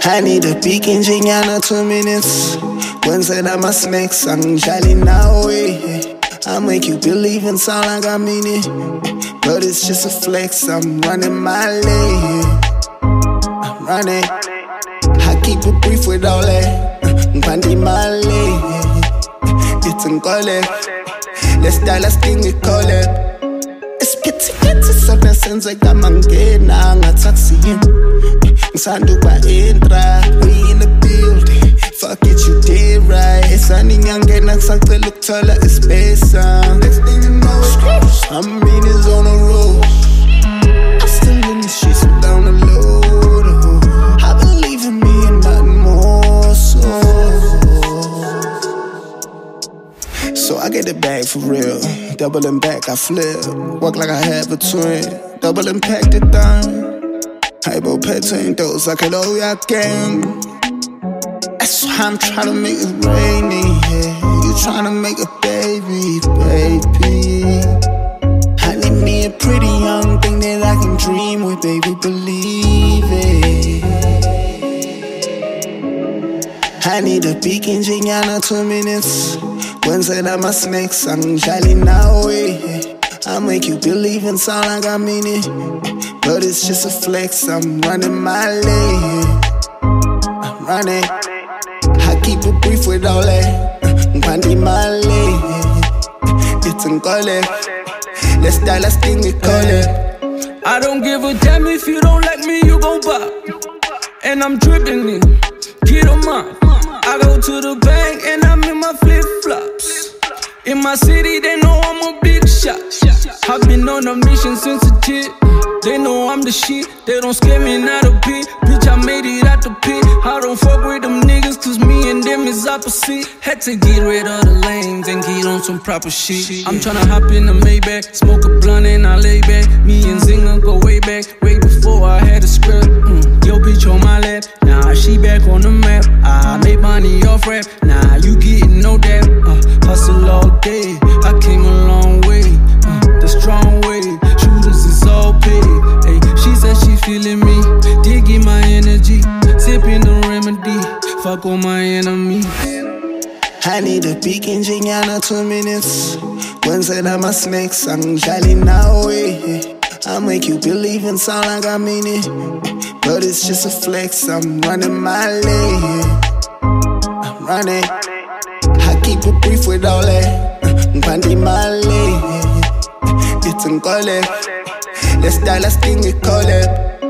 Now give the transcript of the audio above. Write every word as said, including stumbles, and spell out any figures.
I need a peek in Jinyana two minutes. When said I'm a snake, sang jolly now way. I make you believe and sound like I mean it, but it's just a flex. I'm running my lane. I'm running. I keep it brief with all that. Pandi my lane. It's in college. Let's die, let's thing we call it. It's pity, pity, so that sense like I'm getting on a taxi. Sandu by intra, we in the building. Fuck it, you did right. It's sunny young and I suck the look taller, it's space. Next thing you know, I mean, it's on the road. I'm still in the streets, so down the load. I believe in me and nothing more, so. So I get it back for real. Doubling back, I flip. Walk like I have a twin. Double impact it down. Hypo petting those like an oh yeah gang. That's why I'm trying to make it rainy, yeah. You trying to make a baby, baby. I need me a pretty young thing that I can dream with, baby, believe it. I need a peek in Jinyana two minutes. When said I'm a snake, sang jolly now way. I make you believe and sound like I mean it, but it's just a flex. I'm running my lane. I'm running. I keep it brief with all that. Pandi my lane. It's in college. Let's die, let's thing we call it. I don't give a damn if you don't like me, you gon' pop. And I'm dripping in, get 'em up. I go to the bank and I'm in my flip flops. In my city, they know I'm a big shot. I've been on a mission since a kid. They know I'm the shit. They don't scare me not a bit. Bitch, I made it out the pit. I don't fuck with them niggas, cause me and them is opposite. Had to get rid of the lanes and get on some proper shit. I'm tryna hop in the Maybach, smoke a blunt and I lay back. Me and Zinga go way back, way before I had a script. Mm. Yo, bitch on my lap, nah, she back on the map. I made money off rap, nah, you getting no dap. Uh, hustle all day, I came a long way. Uh, the strong way, shooters is all paid. Hey, she said she feeling me, digging my energy, sipping the remedy, fuck all my enemies. I need a peek in Jinyana two minutes. When said I'm a snake, sang jolly now way. I make you believe and sound like I mean it, but it's just a flex. I'm running my lane. I'm running. I keep it brief with all that. Pandi my lane. It's in college. Let's die, let's thing we call it.